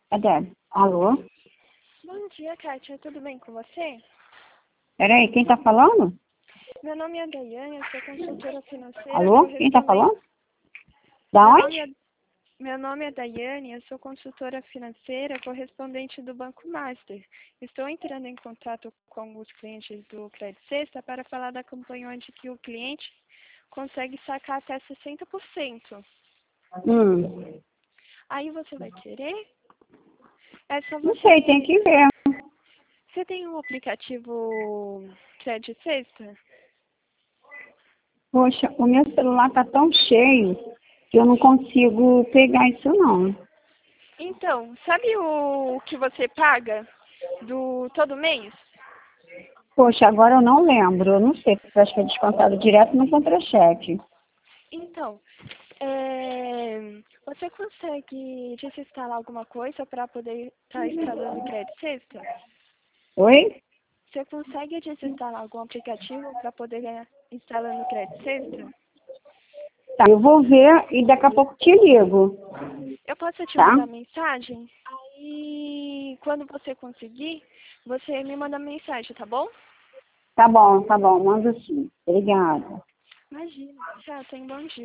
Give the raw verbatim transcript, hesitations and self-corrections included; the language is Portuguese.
Cadê? Alô? Bom dia, Kátia. Tudo bem com você? Peraí, quem tá falando? Meu nome é Daiane, eu sou consultora financeira. Alô? Quem tá falando? Da Meu onde? nome, é... Meu nome é Daiane, eu sou consultora financeira correspondente do Banco Master. Estou entrando em contato com os clientes do Crédito Sexta para falar da campanha onde que o cliente consegue sacar até sessenta por cento. Hum, Aí você vai querer? É só não você... sei, tem que ver. Você tem um aplicativo Crédito Sexta? Poxa, o meu celular tá tão cheio que eu não consigo pegar isso não. Então, sabe o que você paga do todo mês? Poxa, agora eu não lembro, eu não sei, porque eu acho que é descontado direto no contra-cheque. Então, é, você consegue desinstalar alguma coisa para poder estar instalando o Crédito Sexta? Oi? Você consegue desinstalar algum aplicativo para poder estar instalando o Crédito Sexta? Tá, eu vou ver e daqui a pouco te ligo, Eu posso te tá? mandar mensagem? Aí, quando você conseguir, você me manda mensagem, tá bom? Tá bom, tá bom, manda sim. Obrigada. Imagina. Tchau, tenha um bom dia.